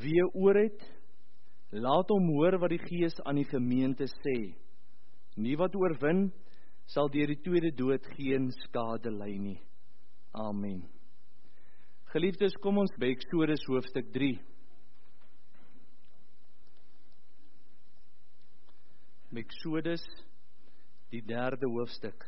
Wie 'n oor het, laat hom hoor wat die Gees aan die gemeente sê. Die wat oorwin, sal deur die tweede dood geen skade ly nie. Amen. Geliefdes, kom ons by Eksodus hoofstuk 3. Eksodus, die 3de hoofstuk.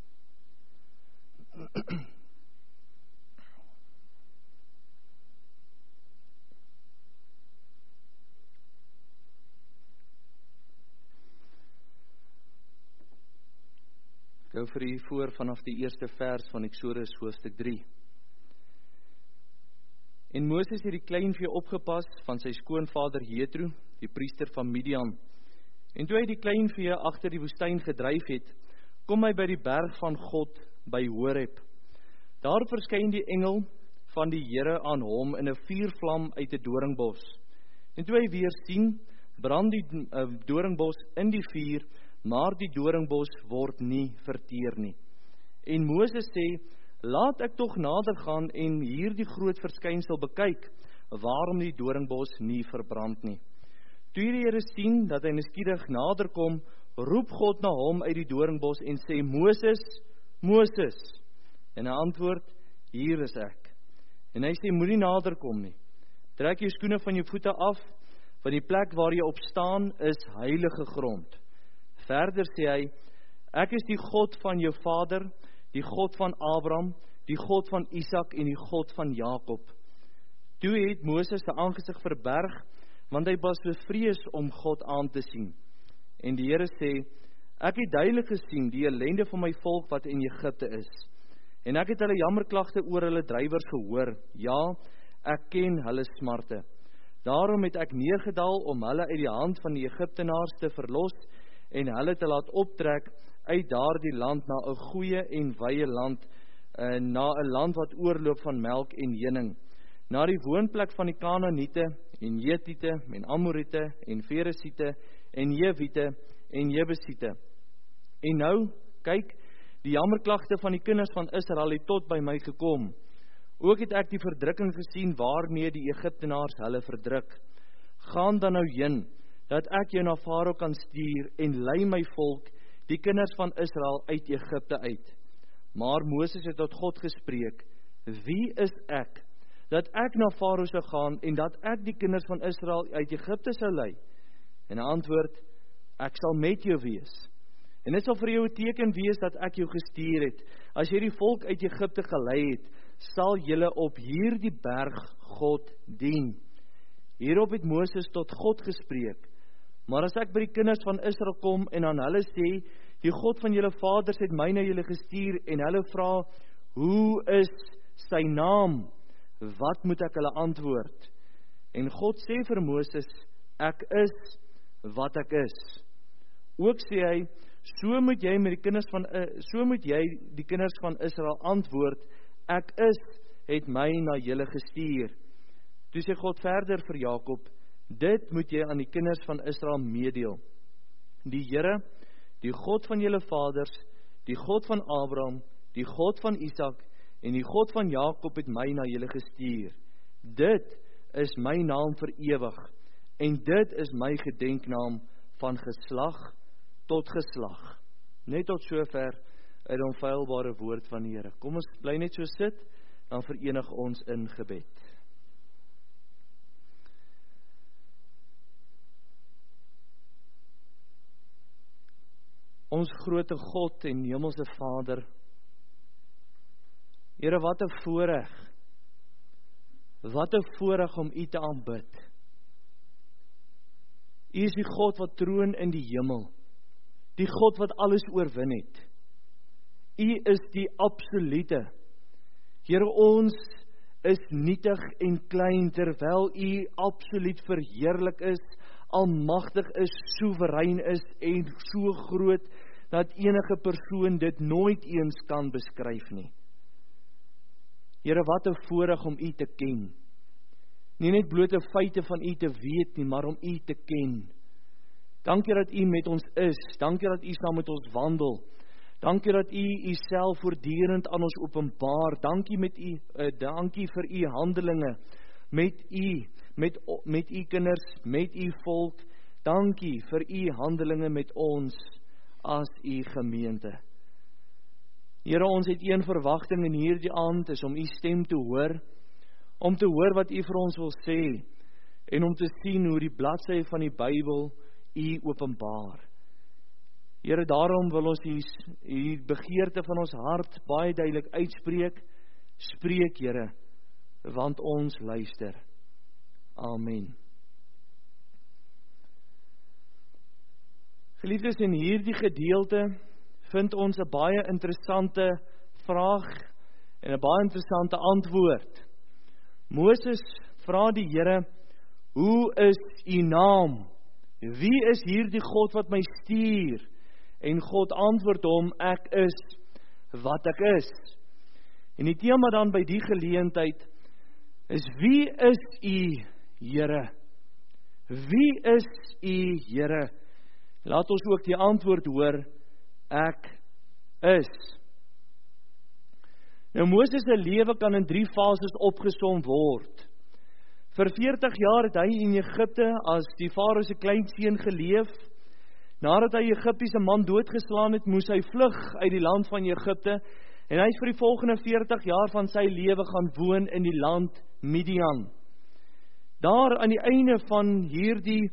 Ek hou vir u voor vanaf die eerste vers van Eksodus hoofstuk 3. En Moses het die kleinvee opgepas van sy skoonvader Jethro, die priester van Midian. En toe hy die kleinvee agter die woestyn gedryf het, kom hy by die berg van God by Horeb. Daar verskyn die engel van die Here aan hom in 'n vuurvlam uit 'n doringbos. En toe hy weer sien, brand die doringbos in die vuur, maar die doringbos word nie verteer nie. En Moses sê, laat ek tog nader gaan en hier die groot verskynsel bekyk, waarom die doringbos nie verbrand nie. Toe die Here sien dat hy nuuskierig nader kom, roep God na hom uit die doringbos en sê, Moses, Moses. En hy antwoord, hier is ek. En hy sê, moenie nader kom nie. Trek jou skoene van jou voete af, want die plek waar jy op staan is heilige grond. Verder sê hy, ek is die God van jou vader, die God van Abraham, die God van Isak en die God van Jakob. Toe het Moses sy aangesig verberg, want hy was bevrees om God aan te sien. En die Here sê, ek het duidelik gesien die ellende van my volk wat in Egipte is. En ek het hulle jammerklagte oor hulle drywers gehoor. Ja, ek ken hulle smarte. Daarom het ek neergedaal om hulle uit die hand van die Egiptenaars te verlos en hulle te laat optrek uit daardie land na 'n goeie en wye land, na 'n land wat oorloop van melk en honing, na die woonplek van die Kanaaniete en Hetiete en Amoriete en Feresiete en Jewiete en Jebusiete. En nou, kyk, die jammerklagte van die kinders van Israel het tot by my gekom. Ook het ek die verdrukking gesien waarmee die Egiptenaars hulle verdruk. Gaan dan nou heen, dat ek jou na Farao kan stuur en lei my volk, die kinders van Israel uit Egipte uit. Maar Moses het tot God gespreek, wie is ek, dat ek na Farao sou gaan en dat ek die kinders van Israel uit Egipte sou lei? En hy antwoord, ek sal met jou wees. En dit sal vir jou 'n teken wees dat ek jou gestuur het. As jy die volk uit Egipte gelei het, sal julle op hierdie berg God dien. Hierop het Moses tot God gespreek. Maar as ek by die kinders van Israel kom en aan hulle sê, die God van julle vaders het my na julle gestuur en hulle vra, hoe is sy naam? Wat moet ek hulle antwoord? En God sê vir Moses, ek is wat ek is. Ook sê hy, so moet jy die kinders van Israel antwoord, ek is, het my na julle gestuur. Toe sê God verder vir Jakob, dit moet jy aan die kinders van Israel meedeel. Die Here, die God van julle vaders, die God van Abraham, die God van Isak en die God van Jakob het my na julle gestuur. Dit is my naam vir ewig en dit is my gedenknaam van geslag tot geslag. Net tot sover uit 'n onfeilbare woord van die Here. Kom ons bly net so sit, dan verenig ons in gebed. Ons groote God en hemelse Vader, Here, wat 'n voorreg om U te aanbid. U is die God wat troon in die hemel, die God wat alles oorwin het. U is die absolute. Here, ons is nietig en klein, terwyl U absoluut verheerlik is, almagtig is, soewerein is en so groot, dat enige persoon dit nooit eens kan beskryf nie. Here, wat 'n voorreg om U te ken. Nie net blote feite van U te weet nie, maar om U te ken. Dankie dat U met ons is, dankie dat U saam met ons wandel, dankie dat U Uself voortdurend aan ons openbaar, dankie vir U handelinge, met U, met u kinders, met u volk. Dankie vir u handelinge met ons as u gemeente. Here, ons het een verwagting in hierdie aand, is om u stem te hoor, om te hoor wat u vir ons wil sê, en om te sien hoe die bladsy van die Bybel u openbaar. Here, daarom wil ons die begeerte van ons hart baie duidelik uitspreek. Spreek, Here, want ons luister. Amen. Geliefdes, in hierdie gedeelte vind ons 'n baie interessante vraag en 'n baie interessante antwoord. Moses vra die Here, hoe is u naam? Wie is hierdie God wat my stuur? En God antwoord hom, ek is wat ek is. En die tema dan by die geleentheid is, wie is u Here? Wie is u Here? Laat ons ook die antwoord hoor, ek is. Nou, Moses se lewe kan in 3 fases opgesom word. Vir 40 jaar het hy in Egipte as die Farao se kleinseun geleef. Nadat hy Egiptiese man doodgeslaan het, moes hy vlug uit die land van Egipte, en hy het vir die volgende 40 jaar van sy lewe gaan woon in die land Midian. Daar aan die einde van hierdie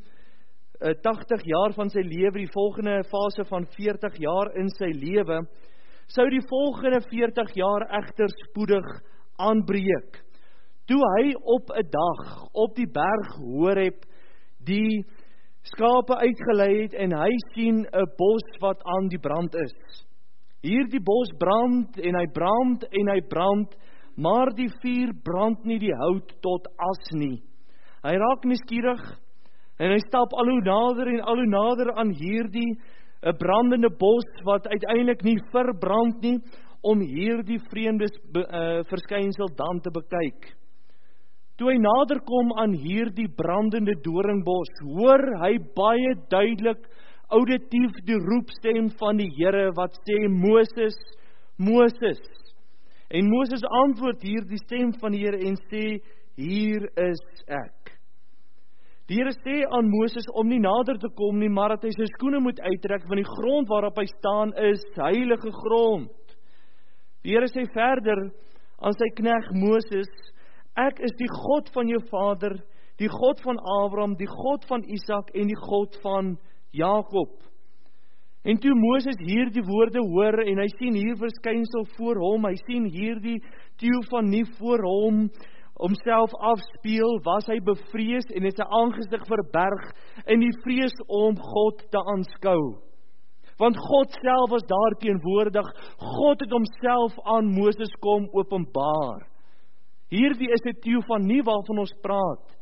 80 jaar van sy lewe, die volgende fase van 40 jaar in sy lewe, sou die volgende 40 jaar egter spoedig aanbreek. Toe hy op 'n dag op die berg Horeb die skape uitgelei het, en hy sien 'n bos wat aan die brand is. Hierdie bos brand en hy brand en hy brand, maar die vuur brand nie die hout tot as nie. Hy raak nuuskierig en hy stap al hoe nader en al hoe nader aan hierdie 'n brandende bos wat uiteindelik nie verbrand nie, om hierdie vreemde verskynsel dan te bekyk. Toe hy nader kom aan hierdie brandende doringbos, hoor hy baie duidelik auditief die roepstem van die Here wat sê, Moses, Moses. En Moses antwoord hierdie stem van die Here en sê, hier is ek. Die Here sê aan Moses om nie nader te kom nie, maar dat hy sy skoene moet uittrek, want die grond waarop hy staan is heilige grond. Die Here sê verder aan sy knegt Moses, ek is die God van jou vader, die God van Abraham, die God van Isak en die God van Jakob. En toe Moses hierdie woorde hoor en hy sien hier verskynsel voor hom, hy sien hierdie teofanie voor hom homself afspeel, was hy bevrees en het sy aangesig verberg in die vrees om God te aanskou. Want God self was daar teenwoordig, God het homself aan Moses kom openbaar. Hierdie is die teofanie waarvan ons praat.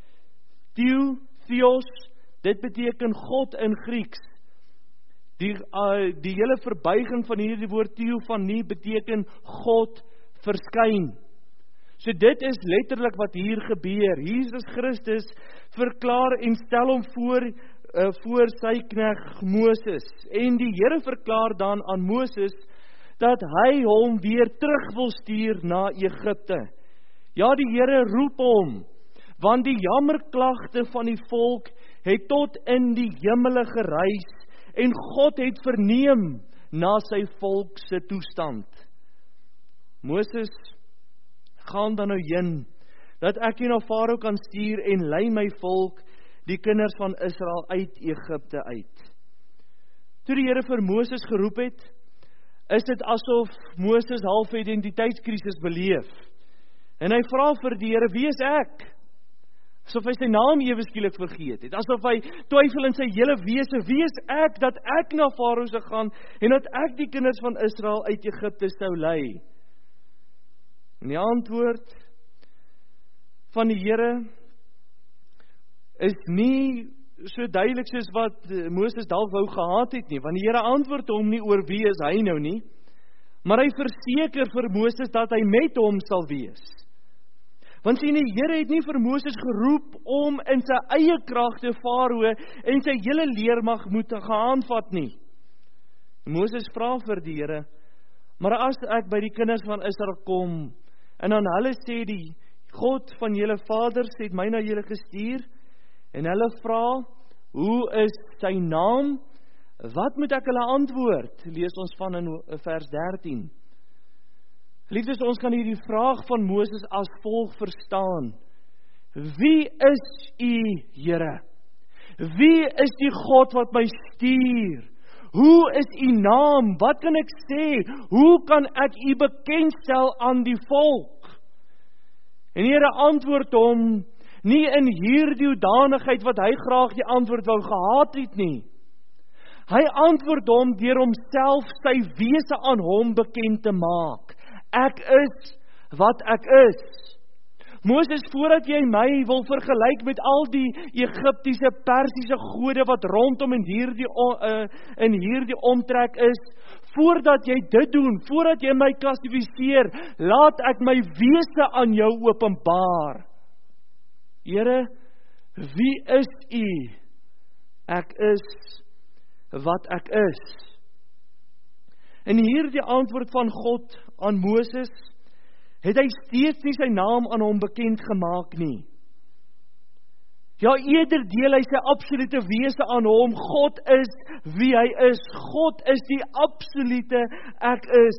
Theos, dit beteken God in Grieks. Die hele verbuiging van hierdie woord teofanie beteken God verskyn. So dit is letterlik wat hier gebeur. Jesus Christus verklaar en stel hom voor sy knegt Moses. En die Here verklaar dan aan Moses dat hy hom weer terug wil stuur na Egipte. Ja, die Here roep hom, want die jammerklagte van die volk het tot in die hemele gereis, en God het verneem na sy volk se toestand. Moses, gaan dan nou heen, dat ek jy na Farao kan stuur en lei my volk, die kinders van Israel uit Egipte uit. Toe die Here vir Moses geroep het, is dit asof Moses half identiteitskrisis beleef. En hy vra vir die Here, wie is ek? Asof hy sy naam ewe skielik vergeet het, asof hy twyfel in sy hele wese, wie is ek, dat ek na Farao sou gaan, en dat ek die kinders van Israel uit Egipte sou lei. En die antwoord van die Here is nie so duidelik soos wat Moses dalk wou gehad het nie, want die Here antwoord hom nie oor wie is hy nou nie, maar hy verseker vir Moses dat hy met hom sal wees. Want sien, die Here het nie vir Moses geroep om in sy eie kragte Farao en sy hele leermag moet gehandvat nie. Moses vra vir die Here, maar as ek by die kinders van Israel kom, en aan hulle sê die God van julle vaders het my na julle gestuur, en hulle vra, hoe is sy naam? Wat moet ek hulle antwoord? Lees ons van in vers 13. Liefdes, ons kan hierdie vraag van Moses as volg verstaan. Wie is u, Here? Wie is die God wat my stuur? Hoe is u naam? Wat kan ek sê? Hoe kan ek u bekendstel aan die volk? En die Here antwoord hom, nie in hierdie hoedanigheid wat hy graag die antwoord wou gehad het nie. Hy antwoord hom deur homself sy wese aan hom bekend te maak. Ek is wat ek is. Moses, voordat jy my wil vergelyk met al die Egiptiese, Persiese gode wat rondom in hierdie omtrek is, voordat jy dit doen, voordat jy my klassifiseer, laat ek my wese aan jou openbaar. Here, wie is u? Ek is wat ek is. In hierdie antwoord van God aan Moses, het hy steeds nie sy naam aan hom bekend gemaak nie. Ja, eerder deel hy sy absolute wese aan hom. God is wie hy is. God is die absolute ek is.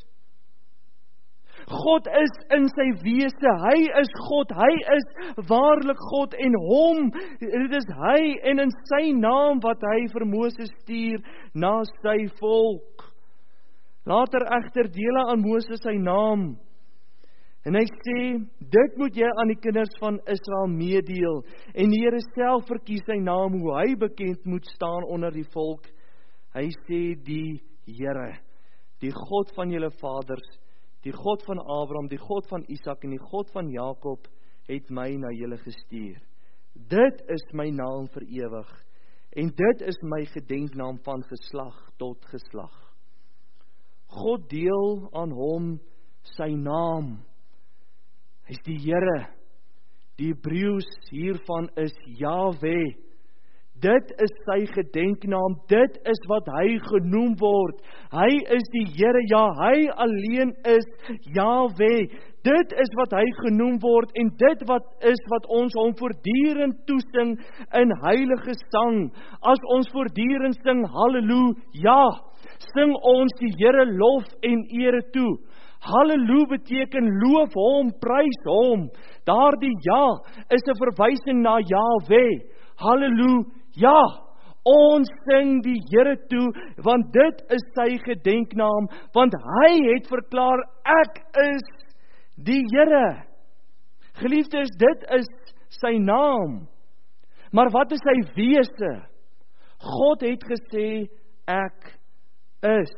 God is in sy wese. Hy is God. Hy is waarlik God en hom. Dit is hy en in sy naam wat hy vir Moses stuur na sy volk. Later egter deel hy aan Moses sy naam. En hy sê, dit moet jy aan die kinders van Israel meedeel. En die Here self verkies sy naam, hoe hy bekend moet staan onder die volk. Hy sê, die Here, die God van julle vaders, die God van Abraham, die God van Isak en die God van Jakob, het my na julle gestuur. Dit is my naam vir ewig, en dit is my gedenknaam van geslag tot geslag. God deel aan hom sy naam. Hy is die Here. Die Hebreëus hiervan is Jahwe. Dit is sy gedenknaam. Dit is wat hy genoem word. Hy is die Here. Ja, hy alleen is Jahwe. Dit is wat hy genoem word en dit is wat ons hom voortdurend toesing in heilige sang. As ons voortdurend sing halleluja, sing ons die Here lof en ere toe. Halleluja beteken loof hom, prys hom. Daardie ja is 'n verwysing na Jahwe. Halleluja. Ons sing die Here toe, want dit is sy gedenknaam, want hy het verklaar, ek is die Here. Geliefdes, dit is sy naam. Maar wat is sy wese? God het gesê, ek is.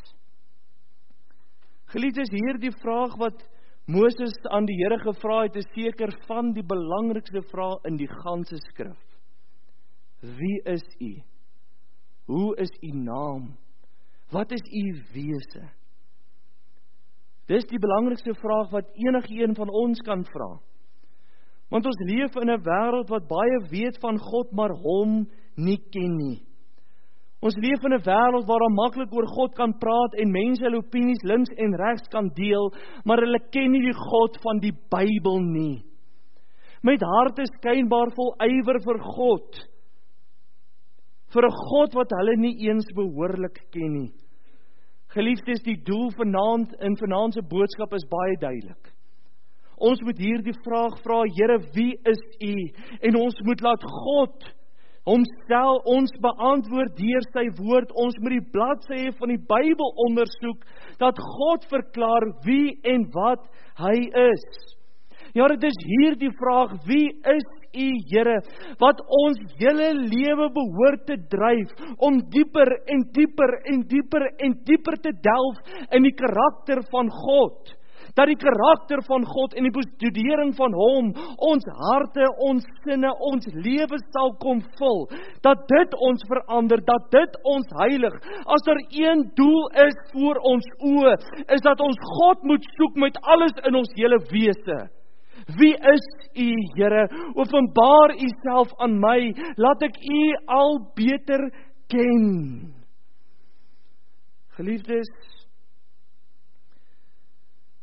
Geliefdes, hierdie vraag wat Moses aan die Here gevra het, is seker van die belangrikste vraag in die ganse skrif. Wie is u? Hoe is u naam? Wat is u wese? Dis die belangrikste vraag wat enigeen van ons kan vra. Want ons leef in 'n wêreld wat baie weet van God, maar hom nie ken nie. Ons leef in 'n wêreld waar daar maklik oor God kan praat en mense hulle opinies links en regs kan deel, maar hulle ken nie die God van die Bybel nie. Met harte skynbaar vol ywer vir God. Vir 'n God wat hulle nie eens behoorlik ken nie. Geliefdes, die doel vanaand se boodskap is baie duidelik. Ons moet hierdie vraag vra, Here, wie is u? En ons moet laat God homself ons beantwoord deur sy woord. Ons moet die bladsye van die Bybel ondersoek, dat God verklaar wie en wat hy is. Ja, dit is hierdie vraag, wie is u, Here, wat ons hele lewe behoort te dryf, om dieper en dieper en dieper en dieper te delf in die karakter van God. Dat die karakter van God en die bestudering van hom, ons harte, ons sinne, ons lewe sal kom vul. Dat dit ons verander, dat dit ons heilig. As daar een doel is voor ons oë, is dat ons God moet soek met alles in ons hele wese. Wie is u, Here? Openbaar u self aan my, laat ek u al beter ken. Geliefdes,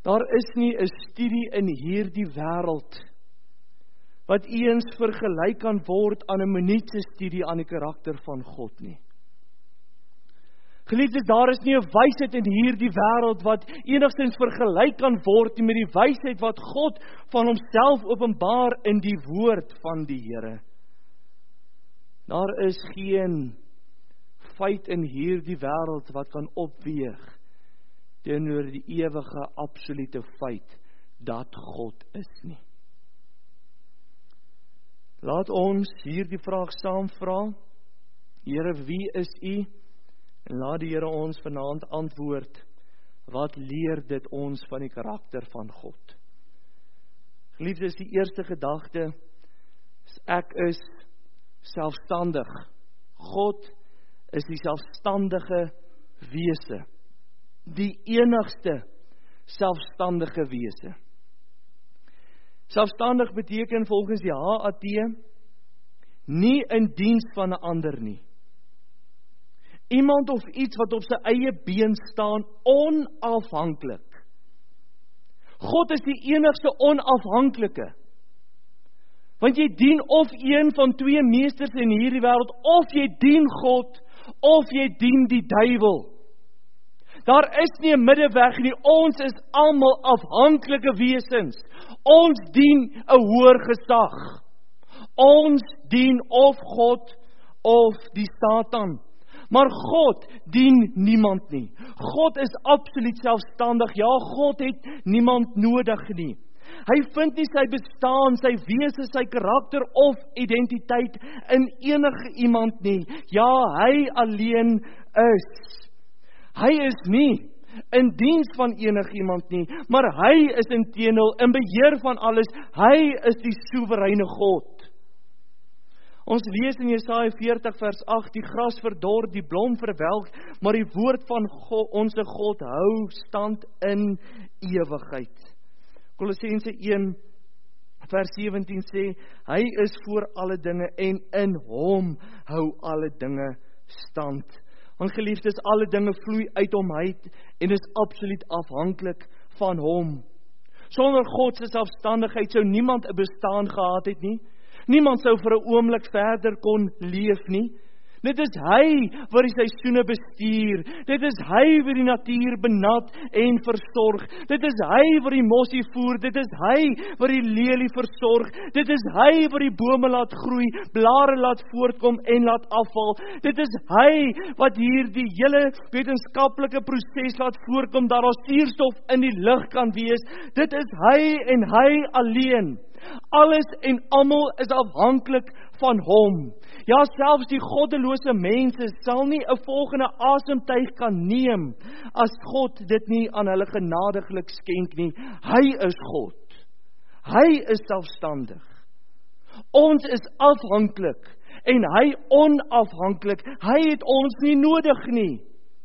Daar is nie 'n studie in hierdie wêreld wat eens vergelyk kan word aan 'n minuutse studie aan die karakter van God nie. Geliefdes, daar is nie 'n wysheid in hierdie wêreld wat enigstens vergelyk kan word met die wysheid wat God van homself openbaar in die woord van die Here. Daar is geen feit in hierdie wêreld wat kan opweeg teenoor die ewige absolute feit dat God is nie. Laat ons hierdie vraag saam vra. Here, wie is U? En laat die Here ons vanaand antwoord. Wat leer dit ons van die karakter van God? Geliefdes, die eerste gedagte is ek is selfstandig. God is die selfstandige wese. Die enigste selfstandige wese. Selfstandig beteken volgens die HAT nie in diens van 'n ander nie. Iemand of iets wat op sy eie been staan, onafhanklik. God is die enigste onafhanklike. Want jy dien of een van twee meesters in hierdie wêreld, of jy dien God, of jy dien die duiwel. Daar is nie 'n middeweg nie, ons is almal afhanklike wesens. Ons dien 'n hoër gesag. Ons dien of God of die Satan. Maar God dien niemand nie. God is absoluut selfstandig. Ja, God het niemand nodig nie. Hy vind nie sy bestaan, sy wese, sy karakter of identiteit in enige iemand nie. Ja, hy alleen is. Hy is nie in diens van enigiemand nie, maar hy is inteendeel in beheer van alles. Hy is die soewereine God. Ons lees in Jesaja 40 vers 8, die gras verdor, die blom verwelk, maar die woord van God, onse God hou stand in ewigheid. Kolossense 1 vers 17 sê, hy is voor alle dinge en in hom hou alle dinge stand. Want geliefdes, alle dinge vloei uit hom uit en is absoluut afhanklik van hom. Sonder God se selfstandigheid sou niemand 'n bestaan gehad het nie. Niemand sou vir 'n oomblik verder kon leef nie. Dit is hy wat die seisoene bestuur. Dit is hy wat die natuur benat en versorg. Dit is hy wat die mossie voer. Dit is hy wat die lelie versorg. Dit is hy wat die bome laat groei, blare laat voortkom en laat afval. Dit is hy wat hier die hele wetenskaplike proses laat voorkom dat daar suurstof in die lug kan wees. Dit is hy en hy alleen. Alles en almal is afhanklik van hom. Ja, selfs die goddelose mense sal nie 'n volgende asemtuig kan neem as God dit nie aan hulle genadiglik skenk nie. Hy is God. Hy is selfstandig. Ons is afhanklik en hy onafhanklik. Hy het ons nie nodig nie.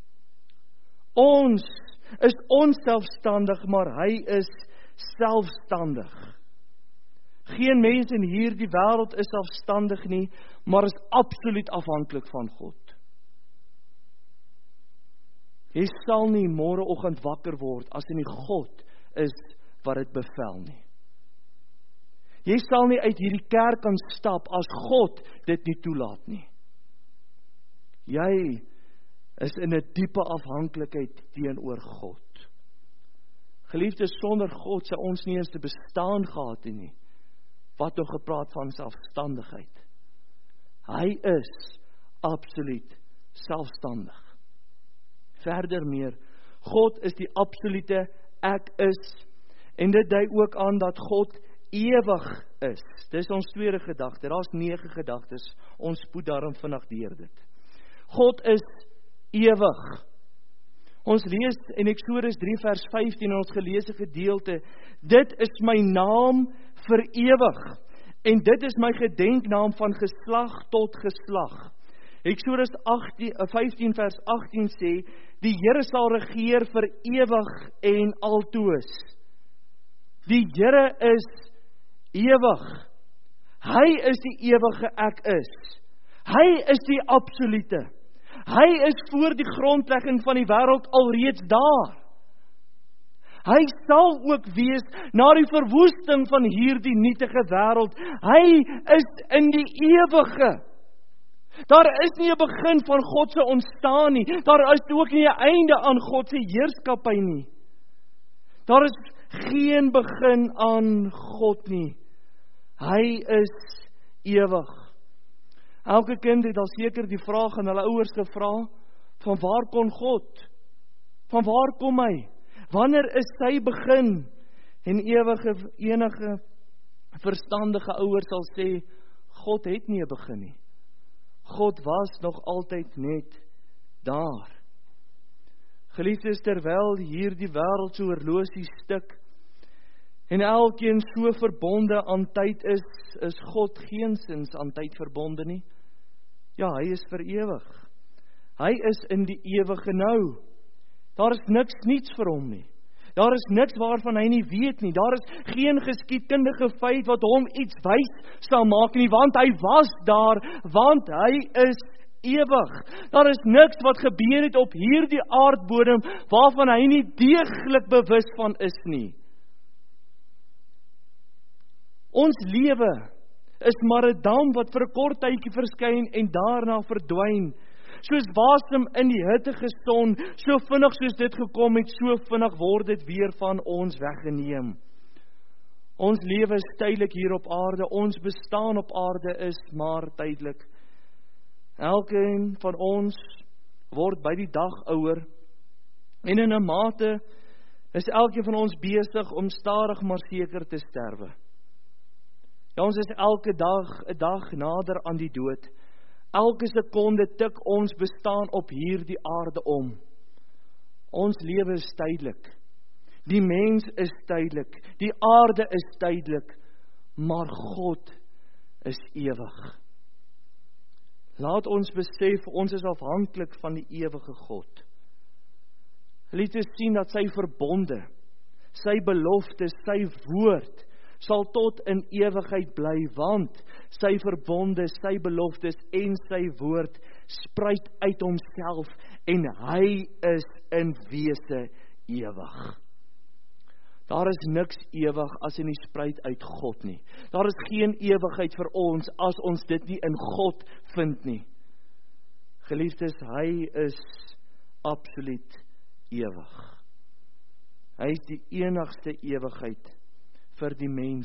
Ons is onselfstandig, maar hy is selfstandig. Geen mens in hierdie wêreld is selfstandig nie, maar is absoluut afhanklik van God. Jy sal nie môreoggend wakker word as dit nie God is wat dit bevel nie. Jy sal nie uit hierdie kerk kan stap as God dit nie toelaat nie. Jy is in 'n diepe afhanklikheid teenoor God. Geliefdes, sonder God sou ons nie eens te bestaan gehad het nie. Wat nog gepraat van selfstandigheid. Hy is absoluut selfstandig. Verder meer, God is die absolute ek is, en dit dui ook aan dat God ewig is. Dis ons tweede gedagte, daar's 9 gedagtes, ons spoed daarom vinnig deur dit. God is ewig. Ons lees in Eksodus 3 vers 15 in ons geleesde gedeelte, dit is my naam vir ewig, en dit is my gedenknaam van geslag tot geslag. Eksodus 15 vers 18 sê, die Here sal regeer vir ewig en altoos. Die Here is ewig. Hy is die ewige ek is. Hy is die absolute. Hy is voor die grondlegging van die wêreld alreeds daar. Hy sal ook wees na die verwoesting van hierdie nietige wêreld. Hy is in die ewige. Daar is nie 'n begin van God se ontstaan nie. Daar is ook nie 'n einde aan God se heerskappy nie. Daar is geen begin aan God nie. Hy is ewig. Elke kind het al seker die vraag aan hulle ouers gevra, van waar kom God? Van waar kom hy? Wanneer is sy begin? En enige verstandige ouers sal sê, God het nie 'n begin nie. God was nog altyd net daar. Geliefdes, terwyl hierdie wêreld so horlosie stik en elkeen so verbonde aan tyd is God geensins aan tyd verbonde nie. Ja, hy is vir ewig. Hy is in die ewige nou. Daar is niks niets vir hom nie. Daar is niks waarvan hy nie weet nie. Daar is geen geskiedkundige feit wat hom iets wys sal maak nie, want hy was daar, want hy is ewig. Daar is niks wat gebeur het op hierdie aardbodem waarvan hy nie deeglik bewus van is nie. Ons lewe is maar 'n dam wat vir 'n kort tydjie verskyn en daarna verdwyn. Soos wasem in die hittige son, so vinnig soos dit gekom het, so vinnig word dit weer van ons weggeneem. Ons lewe is tydelik hier op aarde, ons bestaan op aarde is maar tydelik. Elkeen van ons word by die dag ouer, en in 'n mate is elkeen van ons besig om stadig maar seker te sterwe. Ja, ons is elke dag 'n dag nader aan die dood. Elke sekonde tik ons bestaan op hierdie aarde om. Ons lewe is tydelik. Die mens is tydelik. Die aarde is tydelik. Maar God is ewig. Laat ons besef, ons is afhanklik van die ewige God. Laat ons sien dat sy verbonde, sy beloftes, sy woord, sal tot in ewigheid bly, want sy verbonde, sy beloftes en sy woord spruit uit homself en hy is in wese ewig. Daar is niks ewig as hy nie spruit uit God nie. Daar is geen ewigheid vir ons as ons dit nie in God vind nie. Geliefdes, hy is absoluut ewig. Hy is die enigste ewigheid vir die mens.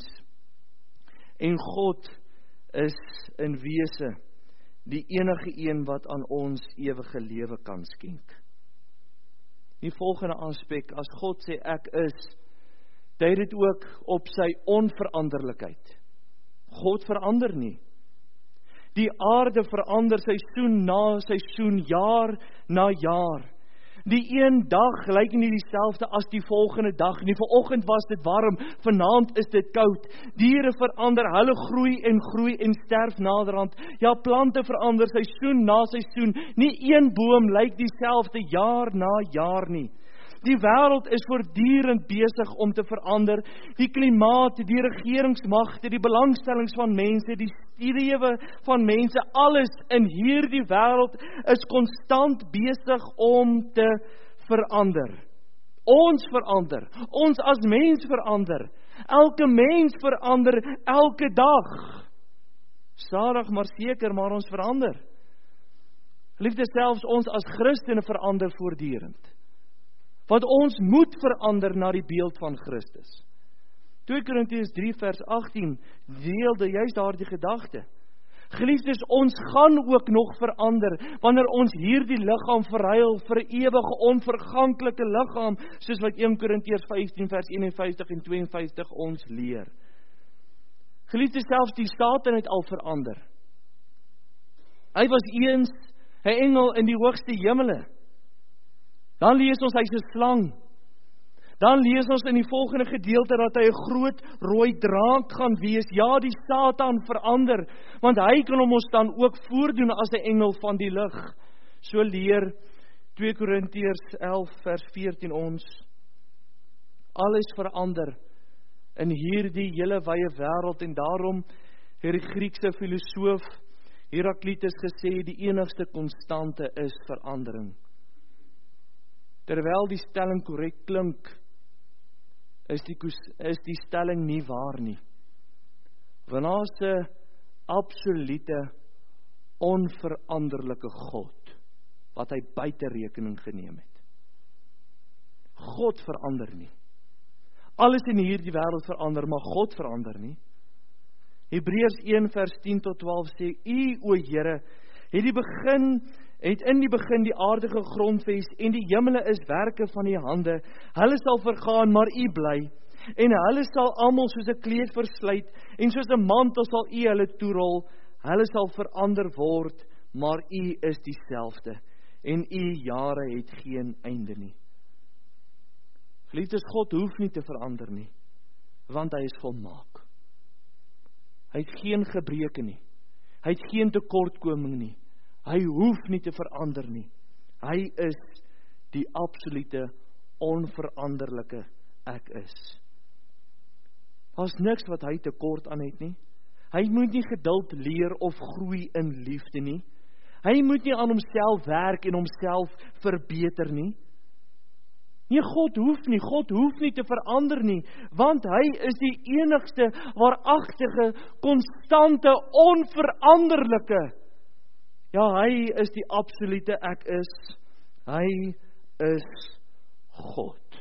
En God is in wese die enige een wat aan ons ewige lewe kan skenk. Die volgende aspek, as God sê ek is, dui dit ook op sy onveranderlikheid. God verander nie. Die aarde verander seisoen na seisoen, jaar na jaar. Die een dag lyk nie dieselfde as die volgende dag nie. Vanoggend was dit warm, vanaand is dit koud. Diere verander, hulle groei en sterf naderhand. Ja, plante verander seisoen na seisoen. Nie een boom lyk dieselfde jaar na jaar nie. Die wêreld is voortdurend besig om te verander. Die klimaat, die regeringsmagte, die belangstellings van mense, die strewe van mense, alles in hierdie wêreld is konstant besig om te verander. Ons verander, ons as mens verander. Elke mens verander elke dag. Stadig maar seker, maar ons verander. Liefde, selfs ons as Christene verander voortdurend. Want ons moet verander na die beeld van Christus. 2 Korintiërs 3 vers 18 deelde juist daardie gedagte. Geliefdes, ons gaan ook nog verander wanneer ons hierdie liggaam verruil vir 'n ewige onverganklike liggaam, soos wat 1 Korintiërs 15 vers 51 en 52 ons leer. Geliefdes, selfs die Satan het al verander. Hy was eens 'n engel in die hoogste hemele. Dan lees ons hy's 'n slang. Dan lees ons in die volgende gedeelte dat hy 'n groot rooi draak gaan wees. Ja, die Satan verander, want hy kan hom ons dan ook voordoen as 'n engel van die lig. So leer 2 Korintiërs 11 vers 14 ons. Alles verander in hierdie hele wye wêreld en daarom het die Griekse filosoof Heraklitus gesê die enigste konstante is verandering. Terwyl die stelling korrek klink, is die stelling nie waar nie. Want daar is 'n absolute, onveranderlike God, wat hy buite rekening geneem het. God verander nie. Alles in hierdie wêreld verander, maar God verander nie. Hebreërs 1 vers 10 tot 12 sê, U, o Here, het in die begin die aardige grondves, en die hemele is werke van die hande. Hulle sal vergaan, maar U bly. En hulle sal almal soos 'n kleed versluit, en soos 'n mantel sal U hulle toerol. Hulle sal verander word, maar U is dieselfde, en U jare het geen einde nie. Geliefdes, God hoef nie te verander nie, want hy is volmaak. Hy het geen gebreke nie. Hy het geen tekortkoming nie. Hy hoef nie te verander nie. Hy is die absolute, onveranderlike ek is. Daar's niks wat hy tekort aan het nie. Hy moet nie geduld leer of groei in liefde nie. Hy moet nie aan homself werk en homself verbeter nie. Nee, God hoef nie te verander nie, want hy is die enigste, waaragtige, konstante, onveranderlike. Ja, hy is die absolute ek is. Hy is God.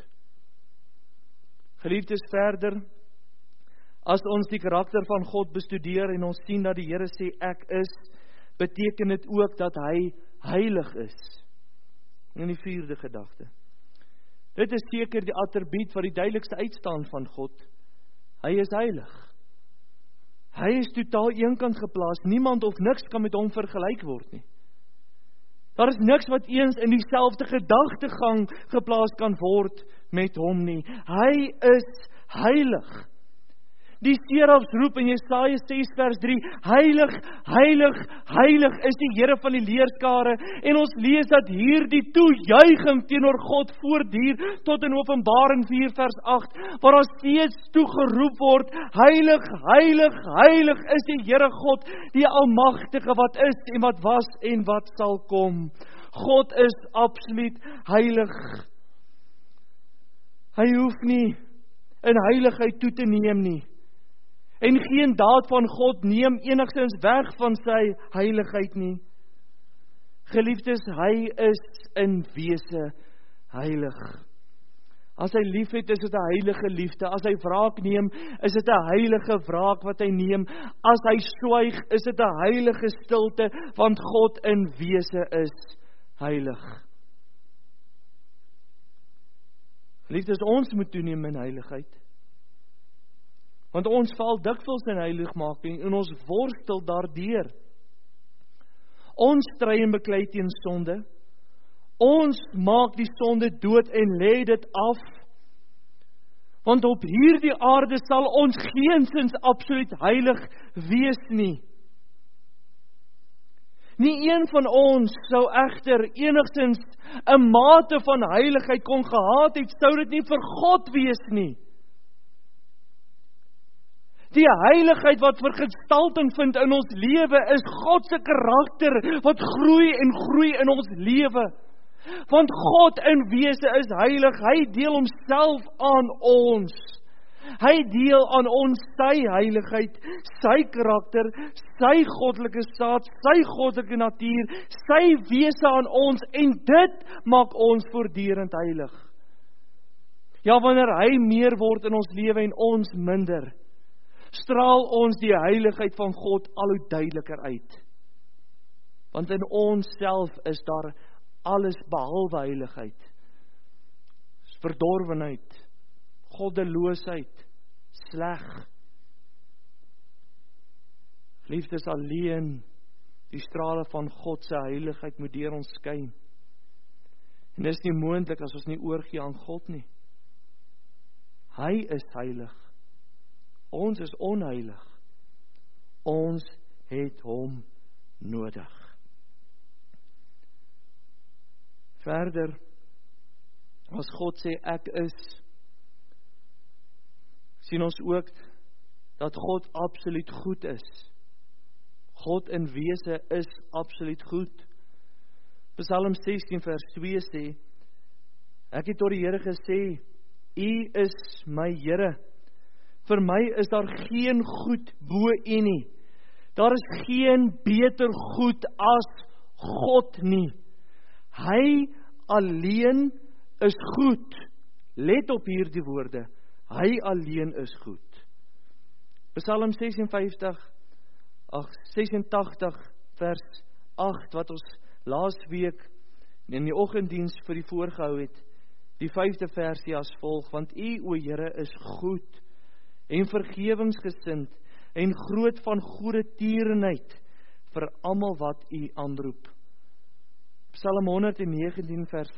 Geliefdes, verder, as ons die karakter van God bestudeer en ons sien dat die Here sê ek is, beteken dit ook dat hy heilig is. In die 4de gedagte. Dit is seker die attribuut wat die duidelikste uitstaan van God. Hy is heilig. Hy is totaal eenkant geplaas. Niemand of niks kan met hom vergelyk word nie. Daar is niks wat eens in dieselfde gedagtegang geplaas kan word met hom nie. Hy is heilig. Die serafs roep in Jesaja 6 vers 3, heilig, heilig, heilig is die Here van die leerskare, en ons lees dat hier die toejuiging teenoor God voortduur tot in Openbaring 4 vers 8, waar daar steeds toegeroep word, heilig, heilig, heilig is die Here God, die almagtige wat is en wat was en wat sal kom. God is absoluut heilig. Hy hoef nie in heiligheid toe te neem nie. En geen daad van God neem enigstens weg van sy heiligheid nie. Geliefdes, hy is in wese heilig. As hy lief het, is dit 'n heilige liefde. As hy wraak neem, is dit 'n heilige wraak wat hy neem. As hy swyg, is dit 'n heilige stilte, want God in wese is heilig. Geliefdes, ons moet toeneem in heiligheid. Want ons val dikwels in heiligmaking en ons worstel daardeur. Ons stry en beklei teen sonde. Ons maak die sonde dood en lê dit af. Want op hierdie aarde sal ons geensins absoluut heilig wees nie. Nie een van ons sou egter enigstens 'n mate van heiligheid kon gehad het, sou dit nie vir God wees nie. Die heiligheid wat vergestalting vind in ons lewe is God se karakter wat groei en groei in ons lewe. Want God in wese is heilig. Hy deel homself aan ons. Hy deel aan ons sy heiligheid, sy karakter, sy goddelike staat, sy goddelike natuur, sy wese aan ons en dit maak ons voortdurend heilig. Ja, wanneer hy meer word in ons lewe en ons minder, straal ons die heiligheid van God al hoe duideliker uit. Want in ons self is daar alles behalwe heiligheid. Verdorwenheid, goddeloosheid, sleg. Liefdes, alleen die strale van God se heiligheid moet deur ons skyn. En dis nie moontlik as ons nie oorgee aan God nie. Hy is heilig. Ons is onheilig. Ons het hom nodig. Verder, as God sê ek is, sien ons ook dat God absoluut goed is. God in wese is absoluut goed. Psalm 16 vers 2 sê, ek het tot die Here gesê, U is my Here. Vir my is daar geen goed bo U nie. Daar is geen beter goed as God nie. Hy alleen is goed. Let op hierdie woorde. Hy alleen is goed. Psalm 86 vers 8 wat ons laas week in die oggenddiens vir die voorgehou het, die 5de versie as volg, want U, o Here, is goed en vergewensgesind en groot van goeie tierenheid vir almal wat U aanroep. Psalm 119 vers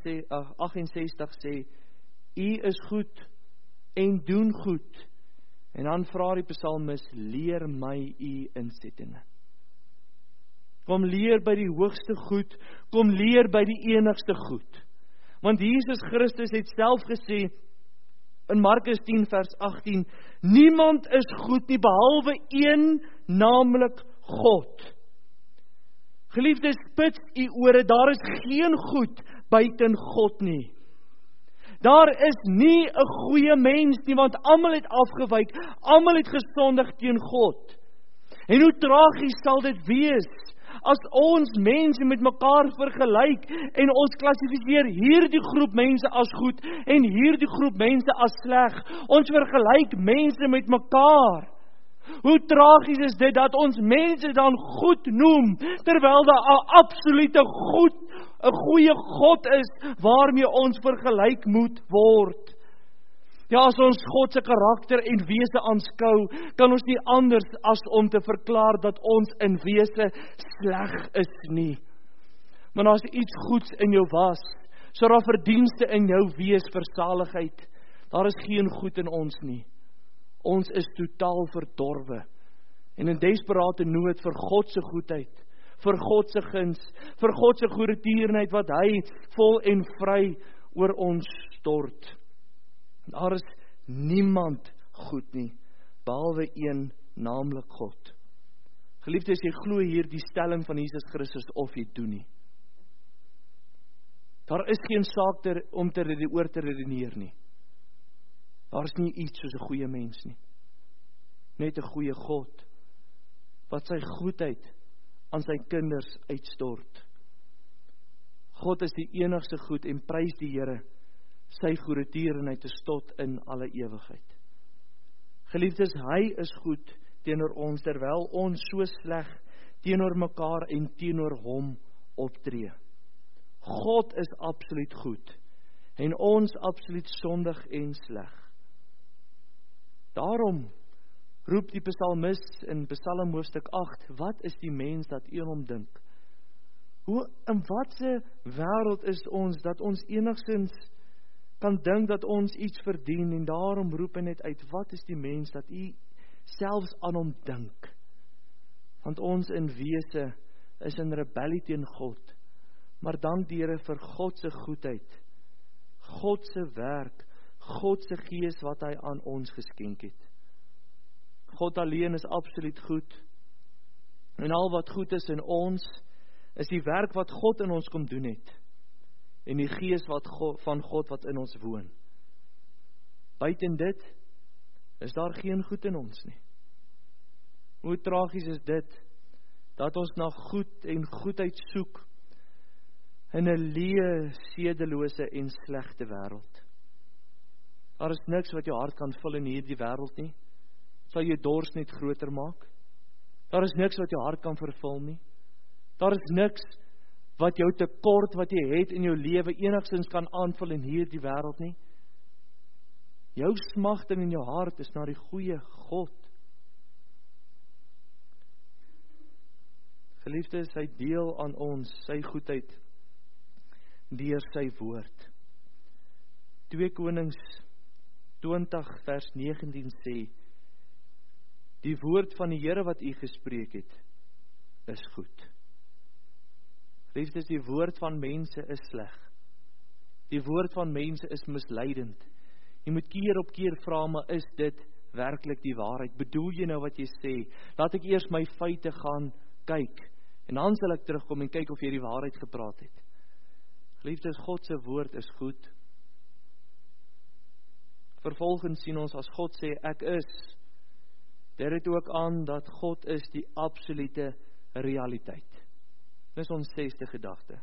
68 sê, U is goed en doen goed. En dan vra die psalmis, leer my U insettinge. Kom leer by die hoogste goed, kom leer by die enigste goed. Want Jesus Christus het self gesê, in Markus 10 vers 18, niemand is goed nie, behalwe een, naamlik God. Geliefdes, spits U ore, daar is geen goed buiten God nie. Daar is nie 'n goeie mens nie, want almal het afgewyk, almal het gesondig teen God. En hoe tragies sal dit wees, as ons mense met mekaar vergelyk, en ons klassifiseer hierdie groep mense as goed, en hierdie groep mense as sleg. Ons vergelyk mense met mekaar. Hoe tragies is dit, dat ons mense dan goed noem, terwyl daar 'n absolute goed, 'n goeie God is, waarmee ons vergelyk moet word. Ja, as ons God se karakter en wese aanskou, kan ons nie anders as om te verklaar dat ons in wese sleg is nie. Maar as iets goeds in jou was, sou daar verdienste in jou wees vir saligheid. Daar is geen goed in ons nie. Ons is totaal verdorwe en in desperate nood vir God se goedheid, vir God se guns, vir God se goeie tierenheid wat hy vol en vry oor ons stort. Daar is niemand goed nie, behalwe een, naamlik God. Geliefdes, jy glo hier die stelling van Jesus Christus of jy doen nie. Daar is geen saak om oor te redeneer nie. Daar is nie iets soos 'n goeie mens nie. Net 'n goeie God, wat sy goedheid aan sy kinders uitstort. God is die enigste goed en prys die Here, sy goeie tierenheid is tot in alle ewigheid. Geliefdes, hy is goed teenoor ons, terwyl ons so sleg teenoor mekaar en teenoor hom optree. God is absoluut goed en ons absoluut sondig en sleg. Daarom roep die psalmis in Psalm hoofstuk 8, wat is die mens dat U hom dink? In watse wêreld is ons, dat ons enigstens kan dink dat ons iets verdien, en daarom roep hy net uit, wat is die mens dat U selfs aan hom dink? Want ons in wese is in rebellie teen God, maar dank die Here vir God se goedheid, God se werk, God se gees wat hy aan ons geskenk het. God alleen is absoluut goed, en al wat goed is in ons, is die werk wat God in ons kom doen het, en die gees van God wat in ons woon. Buiten dit, is daar geen goed in ons nie. Hoe tragies is dit, dat ons na goed en goedheid soek, in 'n leë, sedelose en slegte wêreld. Daar is niks wat jou hart kan vul in hierdie wêreld nie, sal jou dors net groter maak. Daar is niks wat jou hart kan vervul nie. Daar is niks wat jou tekort wat jy het in jou lewe enigstens kan aanvul in hierdie wêreld nie. Jou smagting in jou hart is na die goeie God. Geliefdes, hy deel aan ons sy goedheid deur sy woord. 2 Konings 20 vers 19 sê, die woord van die Here wat U gespreek het, is goed. Geliefdes, die woord van mense is sleg. Die woord van mense is misleidend. Jy moet keer op keer vra, maar is dit werklik die waarheid? Bedoel jy nou wat jy sê? Laat ek eers my feite gaan kyk, en dan sal ek terugkom en kyk of jy die waarheid gepraat het. Geliefdes, God se woord is goed. vervolgens sien ons as God sê, ek is, dit het ook aan dat God is die absolute realiteit. Dis ons 6de gedagte.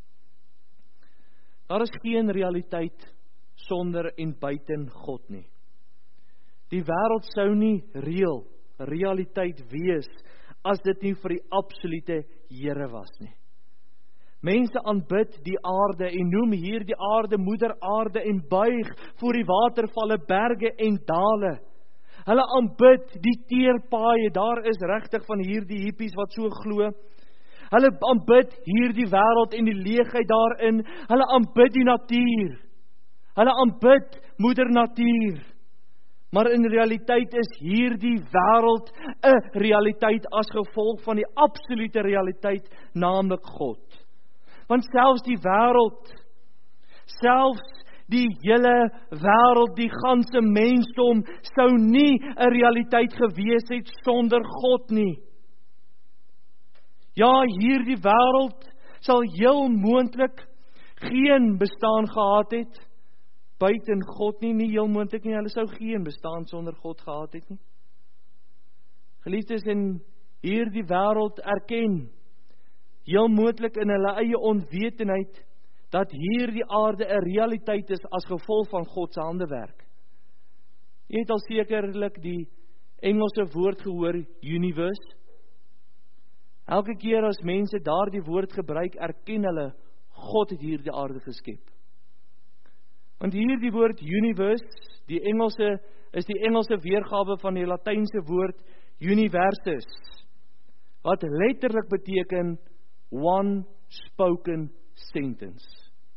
Daar is geen realiteit sonder en buiten God nie. Die wêreld sou nie realiteit wees, as dit nie vir die absolute Here was nie. Mense aanbid die aarde en noem hier die aarde moeder aarde en buig voor die watervalle, berge en dale. Hulle aanbid die teerpaaie, daar is regtig van hierdie hippies wat so glo. Hulle aanbid hierdie wêreld en die leegheid daarin. Hulle aanbid die natuur. Hulle aanbid moeder natuur. Maar in realiteit is hierdie wêreld 'n realiteit as gevolg van die absolute realiteit, naamlik God. Want selfs die wêreld, selfs die hele wêreld, die ganse mensdom, sou nie 'n realiteit gewees het sonder God nie. Ja, hierdie wêreld sal heel moontlik geen bestaan gehad het buiten God nie heel moontlik nie, hulle sou geen bestaan sonder God gehad het nie. Geliefdes, in hierdie wêreld erken heel moontlik in hulle eie onwetendheid dat hierdie aarde 'n realiteit is as gevolg van God se handewerk. Jy het al sekerlik die Engelse woord gehoor, universe. Elke keer as mense daardie woord gebruik, erken hulle God het hierdie aarde geskep. Want hierdie woord universe, is die Engelse weergawe van die Latynse woord universus, wat letterlik beteken one spoken sentence.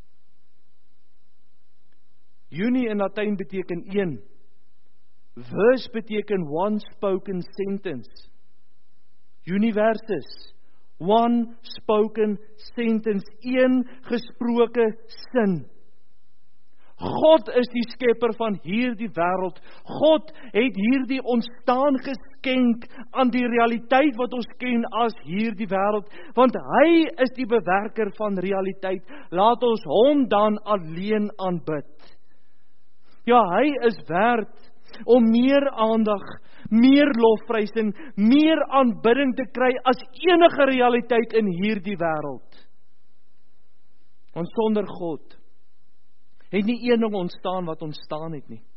Uni in Latyn beteken een. Verse beteken one spoken sentence. Universus, one spoken sentence, een gesproke sin. God is die skepper van hierdie wêreld. God het hierdie ontstaan geskenk aan die realiteit wat ons ken as hierdie wêreld, want hy is die bewerker van realiteit. Laat ons hom dan alleen aanbid. Ja, hy is werd om meer aandag, meer lofprysing, meer aanbidding te kry as enige realiteit in hierdie wêreld. Want sonder God het nie een ding ontstaan wat ontstaan het nie.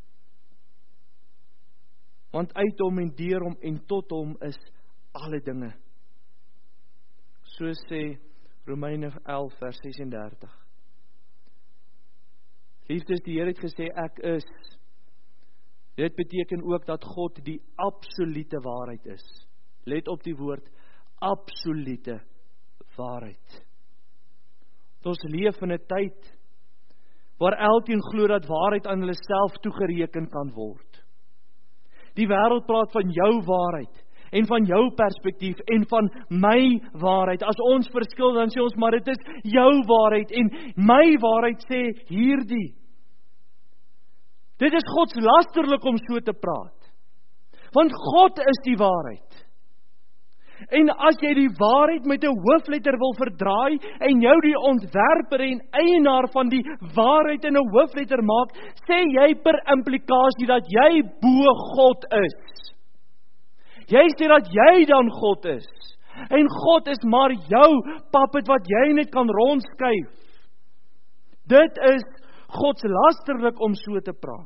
Want uit hom en deur hom en tot hom is alle dinge. So sê Romeine 11 vers 36. Liefdes, die Here het gesê ek is. Dit beteken ook dat God die absolute waarheid is. Let op die woord absolute waarheid. Ons leef in 'n tyd waar elkeen glo dat waarheid aan hulle self toegereken kan word. Die wêreld praat van jou waarheid en van jou perspektief en van my waarheid. As ons verskil, dan sê ons maar dit is jou waarheid en my waarheid sê hierdie. Dit is godslasterlik om so te praat. Want God is die waarheid. En as jy die waarheid met 'n hoofletter wil verdraai en jou die ontwerper en eienaar van die waarheid in 'n hoofletter maak, sê jy per implikasie dat jy bo God is. Jy sê dat jy dan God is. En God is maar jou puppet wat jy net kan rondskuif. Dit is godslasterlik om so te praat.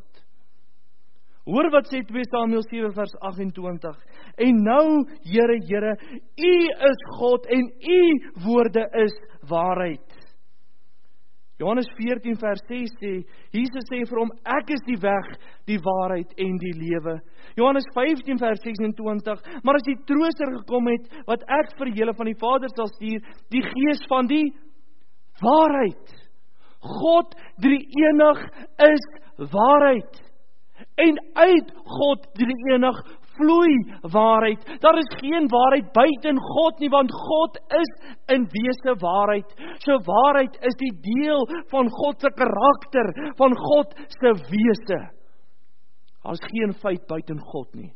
Hoor wat sê 2 Samuel 7 vers 28. En nou, Here, Here, U is God en U woorde is waarheid. Johannes 14 vers 6 sê, Jesus sê vir hom, ek is die weg, die waarheid en die lewe. Johannes 15 vers 26, maar as die trooster gekom het, wat ek vir julle van die Vader sal stuur, die Gees van die waarheid. God drie-enig is waarheid. En uit God drie-enig vloei waarheid. Daar is geen waarheid buiten God nie, want God is in wese waarheid. So waarheid is die deel van God se karakter, van God se wese. Daar is geen feit buiten God nie.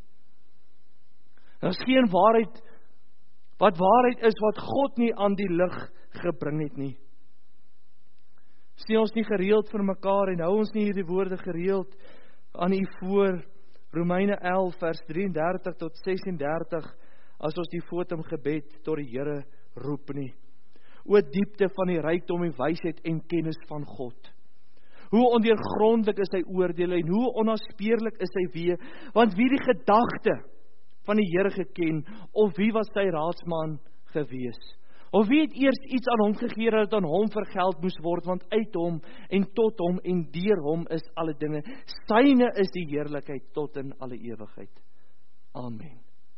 Daar is geen waarheid, wat waarheid is wat God nie aan die lig gebring het nie. Sê ons nie gereeld vir mekaar en hou ons nie hierdie woorde gereeld aan U voor, Romeine 11 vers 33 tot 36, as ons die fotumgebed tot die Here roep nie. O diepte van die rykdom en wysheid en kennis van God. Hoe ondeurgrondelik is sy oordeele en hoe onnaspeurlik is sy weë, want wie die gedagte van die Here geken, of wie was sy raadsman gewees? Of wie het eers iets aan hom gegee dat aan hom vergeld moes word, want uit hom en tot hom en deur hom is alle dinge. Syne is die heerlikheid tot in alle ewigheid. Amen.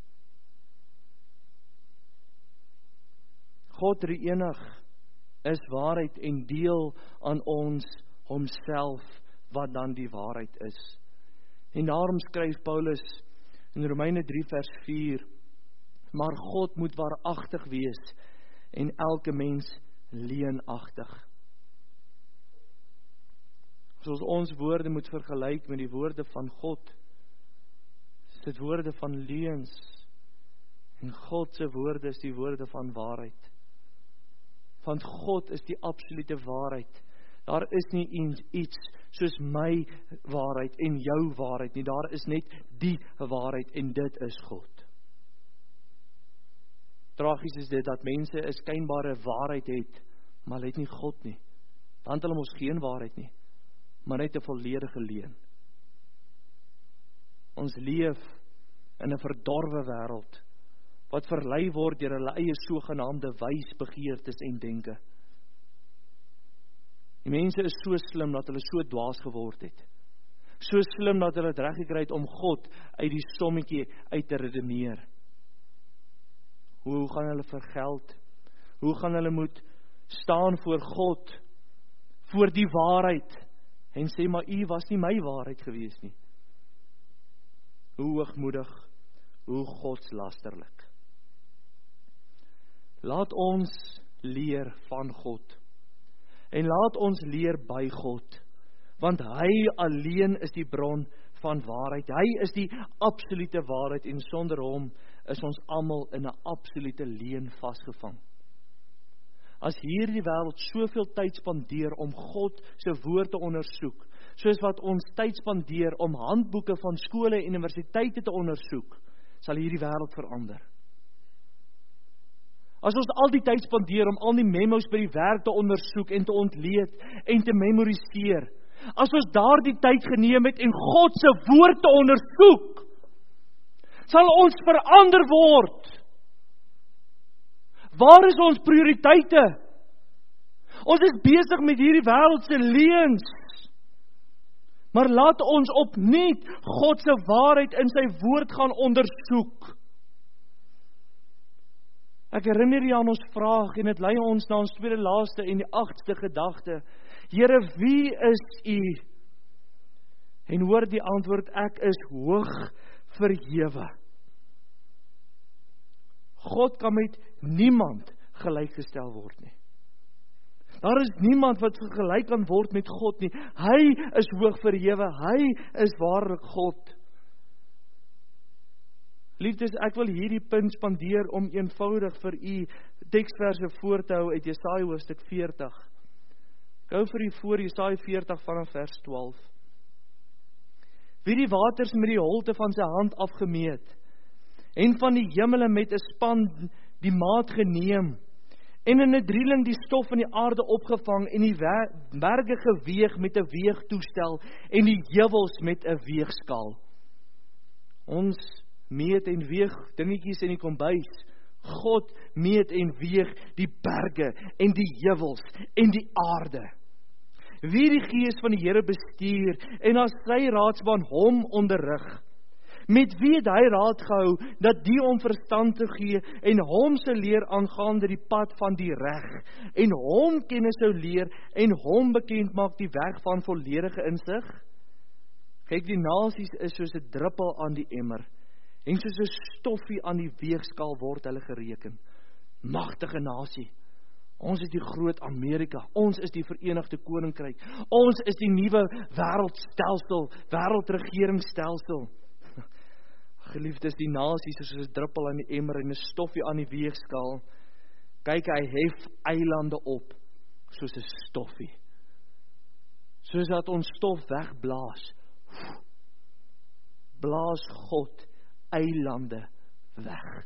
God drie-enig is waarheid en deel aan ons homself wat dan die waarheid is. En daarom skryf Paulus in Romeine 3 vers 4, maar God moet waaragtig wees en elke mens leenagtig. As ons woorde moet vergelyk met die woorde van God, is dit woorde van leuns, en God se woorde is die woorde van waarheid. Want God is die absolute waarheid. Daar is nie iets soos my waarheid en jou waarheid nie. Daar is net die waarheid en dit is God. Tragies is dit dat mense 'n skynbare waarheid het, maar hulle het nie God nie. Dan het hulle mos geen waarheid nie, maar net 'n volledige leuen. Ons leef in 'n verdorwe wêreld wat verlei word deur hulle eie sogenaamde wysbegeertes en denke. Die mense is so slim dat hulle so dwaas geword het. So slim dat hulle dit reg gekry het om God uit die sommetjie uit te redeneer. Hoe gaan hulle vergeld? Hoe gaan hulle moet staan voor God, voor die waarheid, en sê, maar U was nie my waarheid gewees nie. Hoe hoogmoedig, hoe godslasterlik. Laat ons leer van God, en laat ons leer by God, want hy alleen is die bron van waarheid. Hy is die absolute waarheid, en sonder hom is ons almal in 'n absolute leuen vasgevang. As hierdie wêreld soveel tyd spandeer om God se woord te ondersoek, soos wat ons tyd spandeer om handboeke van skole en universiteite te ondersoek, sal hierdie wêreld verander. As ons al die tyd spandeer om al die memos by die werk te ondersoek en te ontleed en te memoriseer, as ons daardie tyd geneem het en God se woord te ondersoek, sal ons verander word. Waar is ons prioriteite? Ons is besig met hierdie wêreldse leuns. Maar laat ons opnuut God se waarheid in sy woord gaan ondersoek. Ek herinner jy aan ons vraag, en dit lei ons na ons tweede laaste en die 8ste gedagte. Here, wie is U? En hoor die antwoord, ek is hoog verhewe. God kan met niemand gelykgestel word nie. Daar is niemand wat vergelyk kan word met God nie. Hy is hoog verhewe, hy is waarlik God. Liefdes, ek wil hierdie punt spandeer om eenvoudig vir u teksverse voor te hou uit Jesaja hoofstuk 40. Ek hou vir u voor Jesaja 40 vanaf vers 12. Wie die waters met die holte van sy hand afgemeet, en van die hemele met 'n span die maat geneem, en in 'n drieling die stof van die aarde opgevang, en die berge geweeg met 'n weegtoestel, en die heuwels met 'n weegskaal. Ons meet en weeg dingetjies in die kombuis. God meet en weeg die berge en die heuwels en die aarde. Wie die gees van die Here bestuur en as sy raadsman hom onderrig. Met wie het hy raad gehou dat die hom verstand te gee en hom se leer aangaande die pad van die reg en hom kennis sou leer en hom bekend maak die weg van volledige insig? Kyk, die nasies is soos 'n druppel aan die emmer en soos 'n stoffie aan die weegskaal word hulle gereken. Magtige nasie. Ons is die groot Amerika. Ons is die Verenigde Koninkryk. Ons is die nuwe wêreldstelsel, wêreldregeringsstelsel. Geliefdes, die nasies is soos 'n druppel aan die emmer en 'n stoffie aan die weegskaal. Kyk, hy hef eilande op soos 'n stoffie. Soos dat ons stof wegblaas. blaas God eilande weg.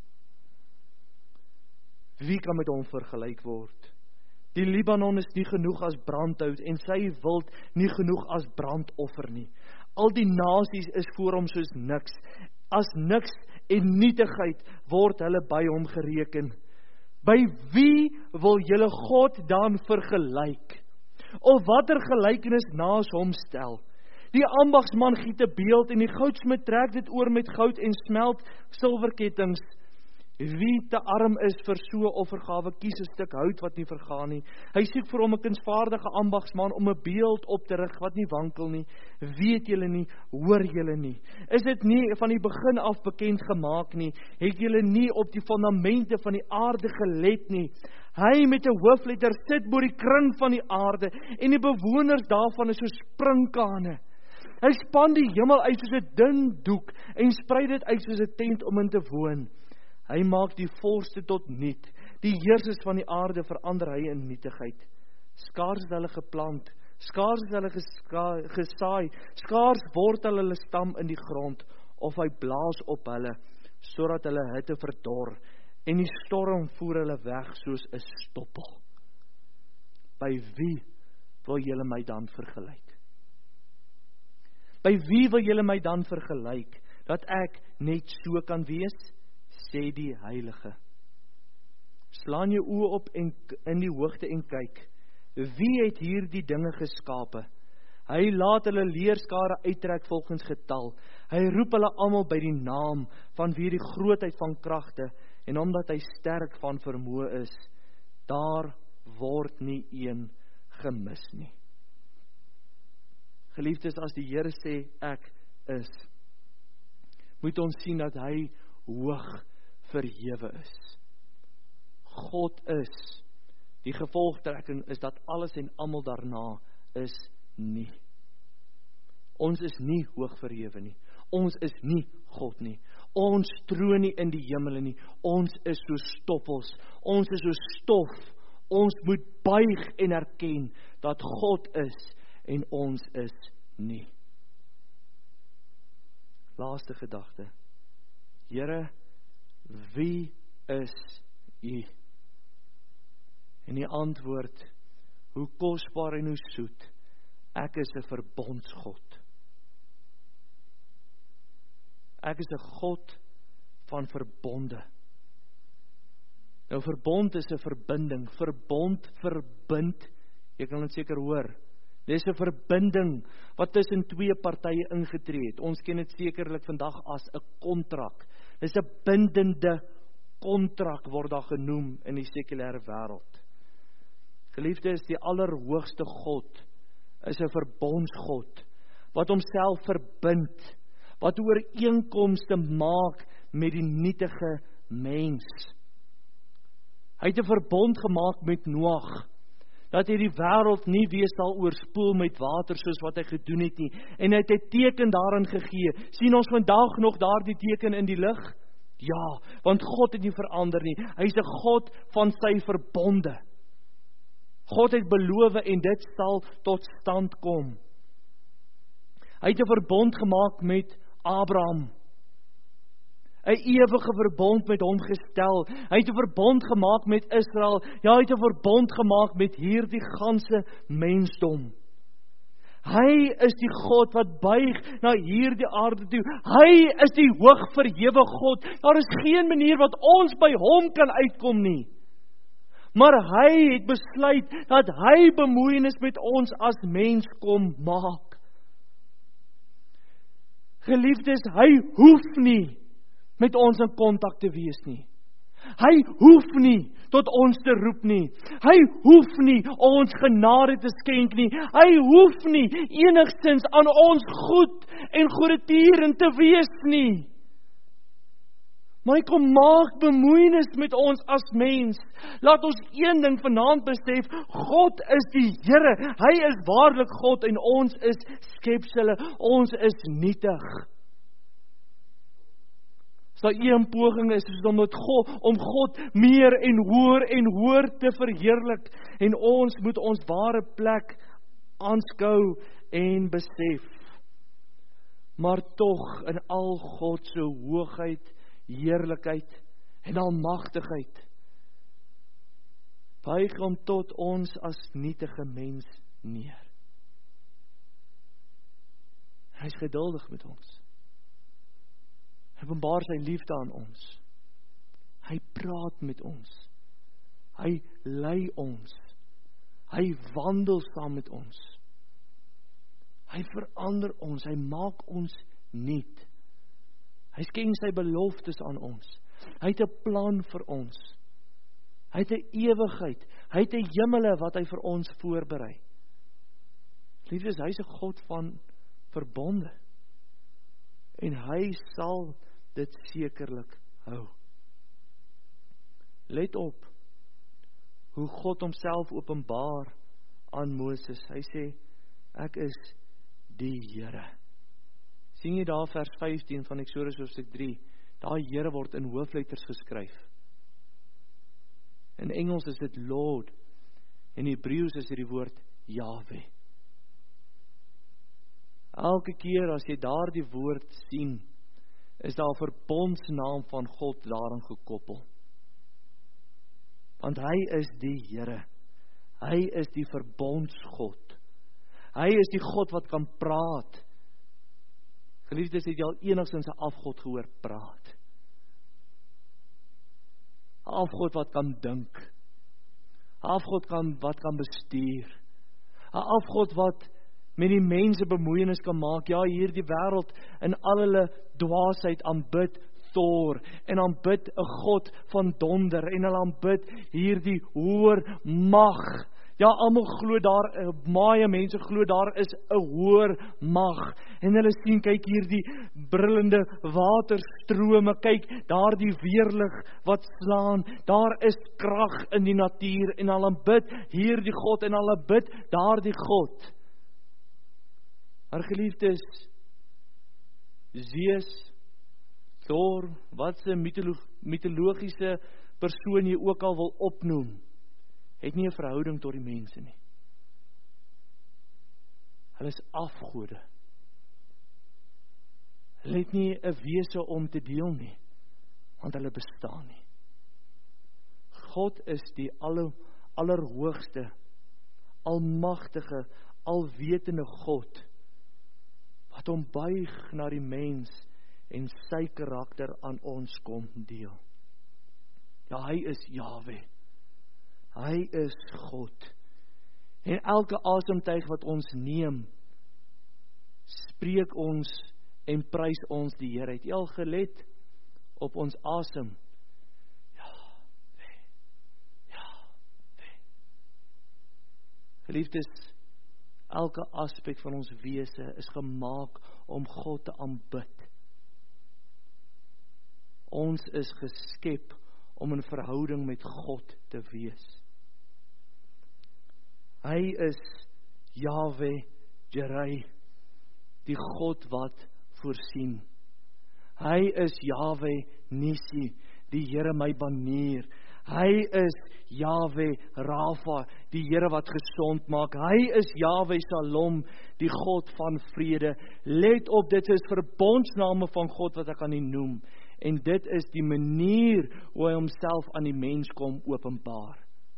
Wie kan met hom vergelyk word? Die Libanon is nie genoeg as brandhout en sy wild nie genoeg as brandoffer nie. Al die nasies is voor hom soos niks. As niks en nietigheid word hulle by hom gereken. By wie wil julle God dan vergelyk? Of watter gelykenis naas hom stel? Die ambagsman giet 'n beeld en die goudsmid trek dit oor met goud en smelt silwerkettings. Wie te arm is vir so 'n offergawe, kies 'n stuk hout wat nie vergaan nie. Hy soek vir hom 'n kunsvaardige ambagsman om 'n beeld op te rig wat nie wankel nie. Weet julle nie, hoor julle nie? Is dit nie van die begin af bekend gemaak nie? Het julle nie op die fondamente van die aarde gelet nie? Hy met 'n hoofletter sit bo die kring van die aarde en die bewoners daarvan is so springkane. Hy span die hemel uit soos 'n dun doek en sprei dit uit soos 'n tent om in te woon. Hy maak die volste tot niet. Die heersers van die aarde verander hy in nietigheid. Skaars is hulle geplant, skaars is hulle gesaai, skaars wortel hulle stam in die grond, of hy blaas op hulle, sodat hulle hitte verdor, en die storm voer hulle weg soos 'n stoppel. By wie wil julle my dan vergelyk? By wie wil julle my dan vergelyk, dat ek net so kan wees? Sê die Heilige. Slaan jou oë op in die hoogte en kyk. Wie het hier die dinge geskape? Hy laat hulle leerskare uittrek volgens getal. Hy roep hulle almal by die naam van wie die grootheid van kragte en omdat hy sterk van vermoë is, daar word nie een gemis nie. Geliefdes, as die Here sê ek is, moet ons sien dat hy hoog verhewe is. God is. Die gevolgtrekking is dat alles en almal daarna is nie. Ons is nie hoog verhewe nie. Ons is nie God nie. Ons troon nie in die hemele nie. Ons is so stoppels. Ons is so stof. Ons moet buig en erken dat God is en ons is nie. Laaste gedagte. Here, wie is U? En die antwoord, hoe kosbaar en hoe soet, ek is 'n verbondsgod. Ek is 'n God van verbonde. Nou verbond is 'n verbinding, verbond verbind, jy kan dit seker hoor. Dis 'n verbinding wat tussen twee partye ingetree het. Ons ken dit sekerlik vandag as 'n kontrak. Dis 'n bindende kontrak word daar genoem in die sekulêre wêreld. Geliefdes, die allerhoogste God is 'n verbondsgod wat homself verbind, wat ooreenkomste maak met die nietige mens. Hy het 'n verbond gemaak met Noag, dat hy die wêreld nie weer sal oorspoel met water soos wat hy gedoen het nie, en hy het 'n teken daarin gegee. Sien ons vandag nog daardie teken in die lig? Ja, want God het nie verander nie. Hy is 'n God van sy verbonde. God het beloof en dit sal tot stand kom. Hy het 'n verbond gemaak met Abraham. 'n ewige verbond met hom gestel. Hy het 'n verbond gemaak met Israel. Ja, hy het 'n verbond gemaak met hierdie ganse mensdom. Hy is die God wat buig na hierdie aarde toe. Hy is die hoog verhewe God. Daar is geen manier wat ons by hom kan uitkom nie. Maar hy het besluit dat hy bemoeienis met ons as mens kom maak. Geliefdes, hy hoef nie met ons in kontak te wees nie. Hy hoef nie tot ons te roep nie. Hy hoef nie ons genade te skenk nie. Hy hoef nie enigstens aan ons goed en goedertierend te wees nie. Maar hy kom maak bemoeienis met ons as mens. Laat ons een ding vanaand besef, God is die Here. Hy is waarlik God en ons is skepsele. Ons is nietig. As daar een poging is om God meer en hoër te verheerlik, en ons moet ons ware plek aanskou en besef. maar tog in al God se hoogheid, heerlikheid en almagtigheid buig hom tot ons as nietige mens neer. Hy is geduldig met ons. Hy openbaar sy liefde aan ons. Hy praat met ons. Hy lei ons. Hy wandel saam met ons. Hy verander ons. Hy maak ons nuut. Hy skenk sy beloftes aan ons. Hy het 'n plan vir ons. Hy het 'n ewigheid. Hy het 'n hemele wat hy vir ons voorberei. Liefdes, hy is 'n God van verbonde. En hy sal dit sekerlik hou. Let op hoe God homself openbaar aan Moses. Hy sê, ek is die Here. Sien jy daar vers 15 van Eksodus hoofstuk 3, daai Here word in hoofletters geskryf. In Engels is dit Lord, en in Hebreëus is dit die woord Yahweh. Elke keer as jy daardie woord sien, is daar 'n verbondsnaam van God daaraan gekoppel. Want hy is die Here. Hy is die verbondsgod. Hy is die God wat kan praat. Geliefdes, het jy al enigstens 'n afgod gehoor praat? 'n Afgod wat kan dink. 'n Afgod wat kan bestuur. 'n Afgod wat met die mense bemoeienis kan maak. Ja, hierdie wêreld in al hulle dwaasheid aanbid Thor en aanbid 'n God van donder en hulle aanbid hierdie hoër mag. Ja, almal glo daar, baie mense glo daar is 'n hoër mag. En hulle sien, kyk hierdie brullende waterstrome, kyk daardie weerlig wat slaan. Daar is krag in die natuur en hulle aanbid hierdie God en hulle bid daardie God. Maar geliefdes, Zeus, Thor, wat se mitologiese persoon jy ook al wil opnoem, het nie 'n verhouding tot die mense nie. Hulle is afgode. Hulle het nie 'n wese om te deel nie, want hulle bestaan nie. God is die allerhoogste, almagtige, alwetende God, wat hom buig na die mens en sy karakter aan ons kom deel. Ja, hy is Yahweh. Hy is God. En elke asemtuig wat ons neem, spreek ons en prys ons die Here. Het jy al gelet op ons asem? Yahweh, Yahweh. Geliefdes, elke aspek van ons wese is gemaak om God te aanbid. Ons is geskep om in verhouding met God te wees. Hy is Yahweh Jireh, die God wat voorsien. Hy is Yahweh Nissi, die Here my banier. Hy is Yahweh Rafa, die Here wat gesond maak. Hy is Yahweh Shalom, die God van vrede. Let op, dit is verbondsname van God wat ek aan U noem. En dit is die manier hoe hy homself aan die mens kom openbaar.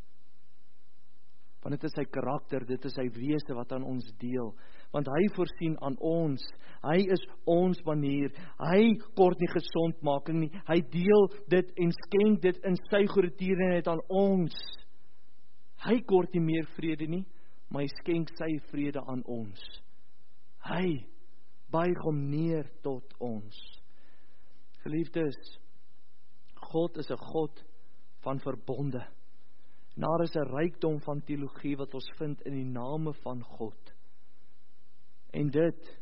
Want dit is sy karakter, dit is sy wese wat aan ons deel. Want hy voorsien aan ons. Hy is ons manier. Hy kort nie gesondmaking nie. Hy deel dit en skenk dit in sy goedertierenheid aan ons. Hy kort nie meer vrede nie, maar hy skenk sy vrede aan ons. Hy buig hom neer tot ons. Geliefdes, God is 'n God van verbonde. Daar is 'n rykdom van teologie wat ons vind in die name van God. En dit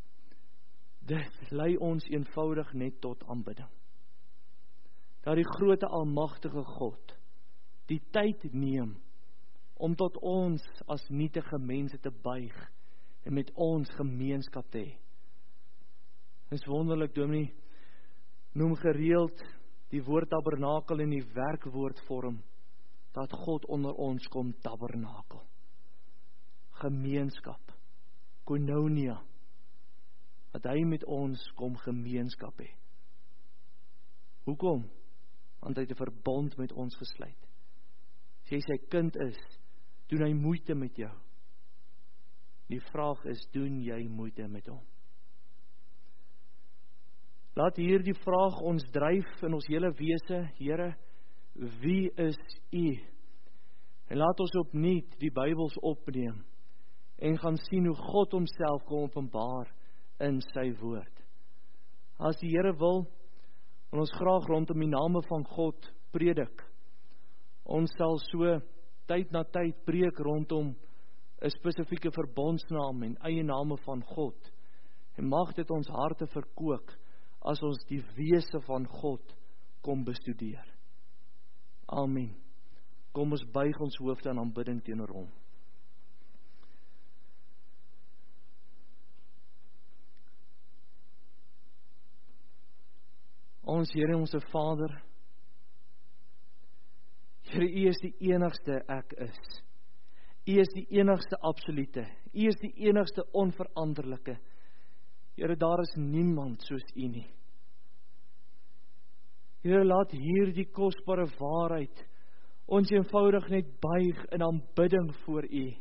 lei ons eenvoudig net tot aanbidding. Dat die groote almagtige God die tyd neem om tot ons as nietige mense te buig en met ons gemeenskap te hê. Dit is wonderlik, Dominee noem gereeld die woord tabernakel in die werkwoordvorm, dat God onder ons kom tabernakel. Gemeenskap, koinonia. dat hy met ons kom gemeenskap hê. Hoekom? Want hy het 'n verbond met ons gesluit. As jy sy kind is, doen hy moeite met jou. Die vraag is, doen jy moeite met hom? Laat hierdie vraag ons dryf in ons hele wese, Here, wie is U? En laat ons opnuut die Bybels opneem en gaan sien hoe God homself kom openbaar in sy woord. As die Here wil, wil ons graag rondom die name van God predik. Ons sal so tyd na tyd preek rondom 'n spesifieke verbondsnaam en eie name van God. En mag dit ons harte verkoop as ons die wese van God kom bestudeer. Amen. Kom ons buig ons hoofde in aanbidding teenoor hom. Ons Here, ons Vader, Here, U is die enigste ek is. U is die enigste absolute. U is die enigste onveranderlike. Here, daar is niemand soos U nie. Here, laat hierdie kosbare waarheid ons eenvoudig net buig in aanbidding voor U.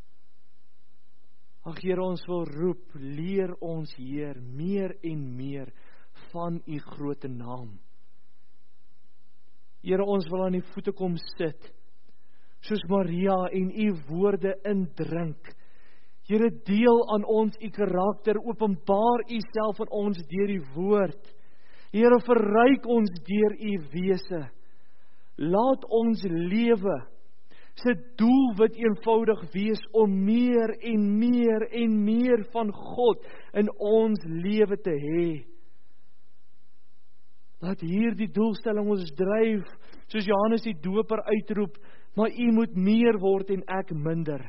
Ag Here, ons wil roep, leer ons Heer meer en meer van U groote naam. Here, ons wil aan U voete kom sit, soos Maria en U woorde indrink. Here, deel aan ons U karakter, openbaar U self aan ons deur U woord. Here, verryk ons deur U wese. Laat ons lewe se doelwit eenvoudig wees om meer en meer en meer van God in ons lewe te hê. Laat hierdie doelstelling ons dryf, soos Johannes die Doper uitroep, maar U moet meer word en ek minder.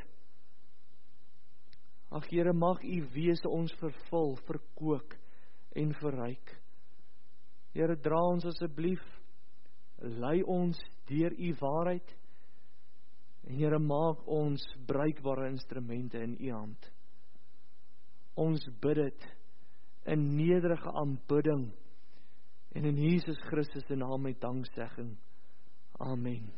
Ag Here, mag U wese ons vervul, verkoop en verryk. Here, dra ons asseblief, lei ons deur U waarheid, en Here, maak ons bruikbare instrumente in U hand. Ons bid dit in nederige aanbidding, en in Jesus Christus se naam met danksegging. Amen.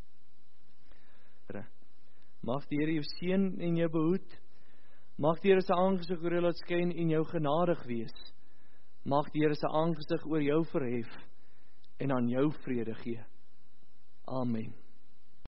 Mag die Here jou seën en jou behoed. Mag die Here se aangesig oor jou laat skyn en jou genadig wees. Mag die Here se aangesig oor jou verhef en aan jou vrede gee. Amen.